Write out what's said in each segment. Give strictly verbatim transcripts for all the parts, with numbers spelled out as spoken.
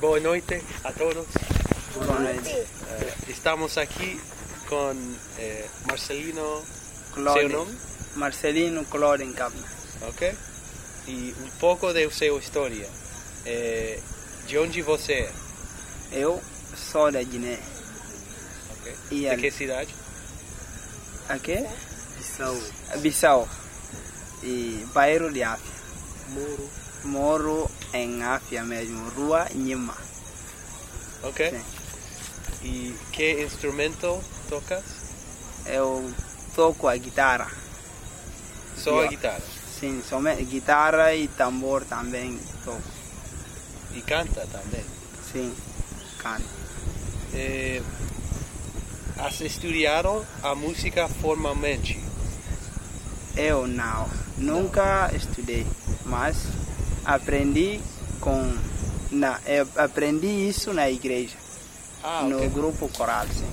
boa noite a todos. Boa noite. Uh, estamos aqui com eh, Marcelino, Clore. seu nome? Marcelino Clore Encapna. Ok? E um pouco da sua história. Eh, de onde você é? Eu sou da Guiné. Ok. E de a- que cidade? Aqui? Bissau, Bissau. E bairro de Áfia. Moro, Moro em Áfia mesmo, Rua Nhima. Ok. Sim. E que instrumento tocas? Eu toco a guitarra. Só a Eu- guitarra. Sim, somente guitarra e tambor também toco. E canta também. Sim, canto. Eh, has estudado a música formalmente? Eu não, nunca estudei, mas aprendi com, na, eu aprendi isso na igreja, Ah, no ok. grupo coral, sim.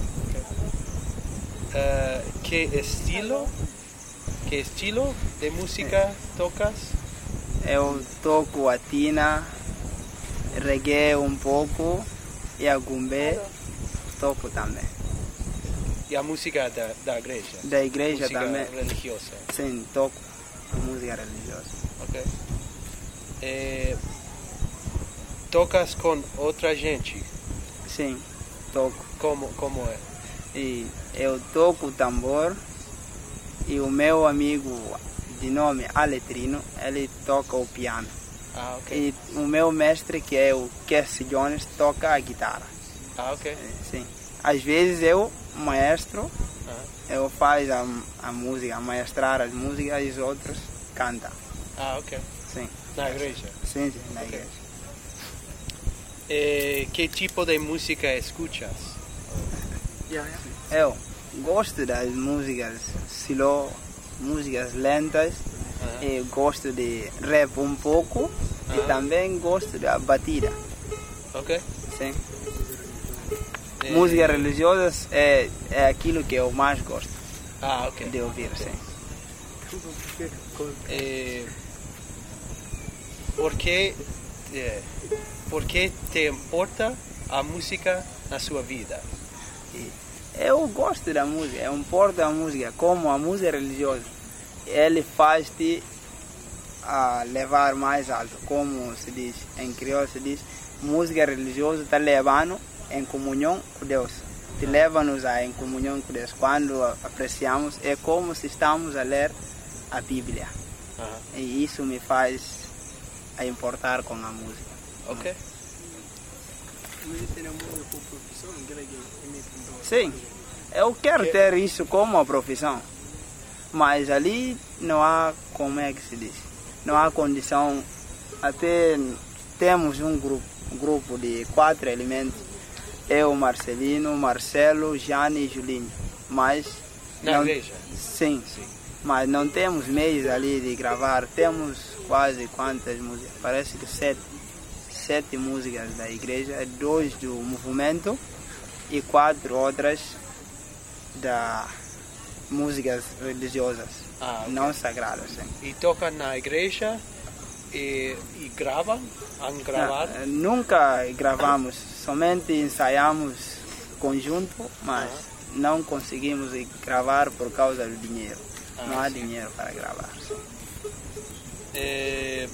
Eh, que estilo? Que estilo de música tocas? Eu toco a tina, reggae um pouco e a gumbé toco também. E a música da, da igreja? Da igreja música também, religiosa. sim, toco a música religiosa. Ok. Eh, tocas com outra gente? Sim, toco. Como, como é? E eu toco o tambor e o meu amigo de nome Aletrino, ele toca o piano. Ah, ok. E o meu mestre, que é o Cassie Jones, toca a guitarra. Ah, ok. Sim. Às vezes eu, maestro, Ah, eu faço a, a música, maestrar as músicas e os outros cantam. ah, ok. Sim, Na igreja. sim, sim, na Ok. igreja. Eh, que tipo de música escuchas? yeah, yeah. Eu gosto das músicas slow, músicas lentas, Ah, e gosto de rap um pouco Ah. e também gosto da batida. ok. Sim. Eh, Músicas religiosas é, é aquilo que eu mais gosto Ah, ok. de ouvir, sim. Eh, por que eh, por que te importa a música na sua vida? Eu gosto da música, eu importo a música, como a música religiosa. Ele faz-te a levar mais alto, como se diz, em crioulo se diz, música religiosa está levando em comunhão com Deus. Te leva-nos a em comunhão com Deus. Quando a- apreciamos, é como se estamos a ler a Bíblia. Ah, E isso me faz a importar com a música. ok. Sim, eu quero ter isso como uma profissão, mas ali não há, como é que se diz, não há condição. Até temos um grupo, um grupo de quatro elementos, eu, Marcelino, Marcelo, Jane e Julinho, mas Na não, igreja? sim, Sim. mas não temos meios ali de gravar, temos quase quantas músicas, parece que sete, sete músicas da igreja, dois do movimento e quatro outras da músicas religiosas, Ah, ok. não sagradas. Sim. E toca na igreja e, e gravam? Han gravado? Não, nunca gravamos, somente ensaiamos conjunto, mas não conseguimos gravar por causa do dinheiro. Ah, não há sim. dinheiro para gravar. Sim. Eh,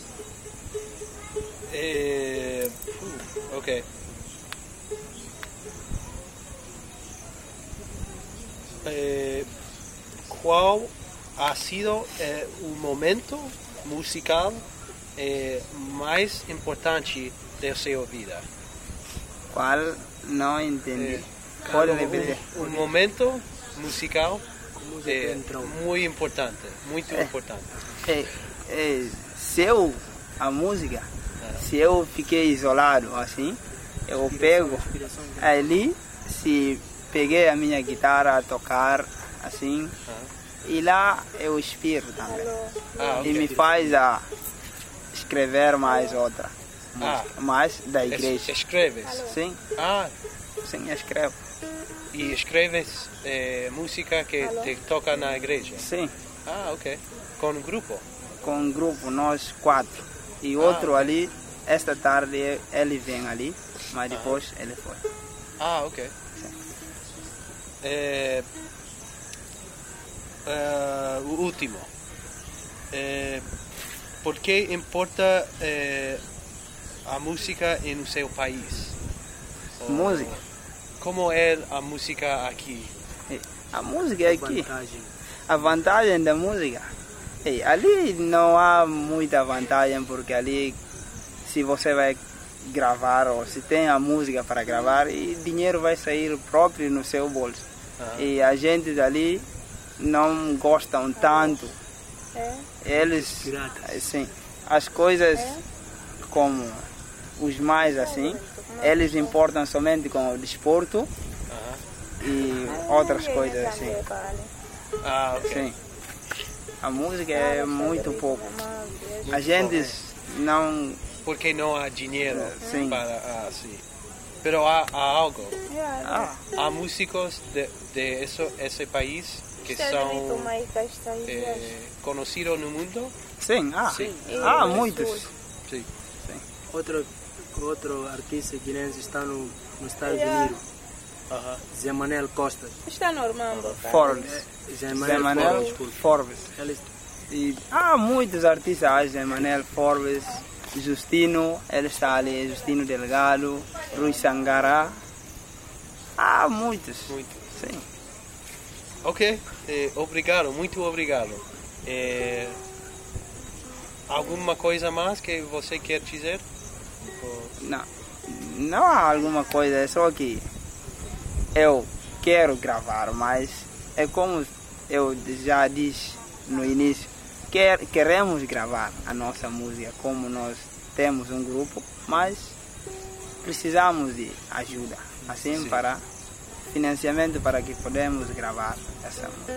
eh, uh, ok. Eh, qual ha sido eh, o momento musical eh, mais importante da sua vida? Qual? Não entendi. Eh, Pode repetir. Um, um momento musical Música eh, entrou. muito importante, muito É. importante. É, é, se eu, a música, Ah. se eu fiquei isolado assim, eu pego Inspiração grande. ali, se peguei a minha guitarra a tocar assim, Ah. e lá eu inspiro também. Ah, E ok. me faz a escrever mais outra Ah. música, mais da Es- igreja. Escreves? Sim, Ah, sim, escrevo. e escreves eh, música que te toca na igreja? Sim, Ah, ok. Com um grupo? com um grupo, nós quatro. E Ah, outro ok. ali esta tarde ele vem ali, mas depois ele foi. Ah, ok. É, é, o último. É, por que importa é, a música em seu país? Ou, Música? como é a música aqui? A música é aqui. Vantagem. A vantagem da música. Ei, ali não há muita vantagem, porque ali, se você vai gravar ou se tem a música para gravar, e dinheiro vai sair próprio no seu bolso. Ah. E a gente dali não gostam tanto. É. Eles, Piratas. assim, as coisas como os mais assim, eles importam somente com o desporto Aham. e outras coisas assim. Ah, ok. Sim. A música é muito pouco. A gente não. Porque não há dinheiro Sim. para ah, sim. Pero há, há algo. Ah, Há músicos de, de eso, esse país que são eh, conhecidos no mundo. sim, ah, Sim. há muitos. Sim. Outro, outro artista guinense está no, nos Estados Unidos. Aham. Zé Manel Costa. Está normal. Forbes. Zé Zé Manel Manel Costa, desculpa. Forbes. Ele, E há muitos artistas, há Zé Manel Forbes, Justino, ele está ali, Justino Delgado, Rui Sangará. Há muitos. Muito. Sim. Ok, eh, obrigado, muito obrigado. Eh, alguma coisa mais que você quer dizer? Ou- Não, não há alguma coisa, é só que eu quero gravar, mas é como eu já disse no início, quer, queremos gravar a nossa música como nós temos um grupo, mas precisamos de ajuda, assim, Sim. para financiamento para que podemos gravar essa música.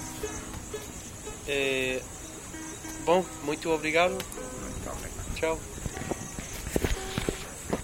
Eh, bom, muito obrigado. Muito obrigado. Tchau.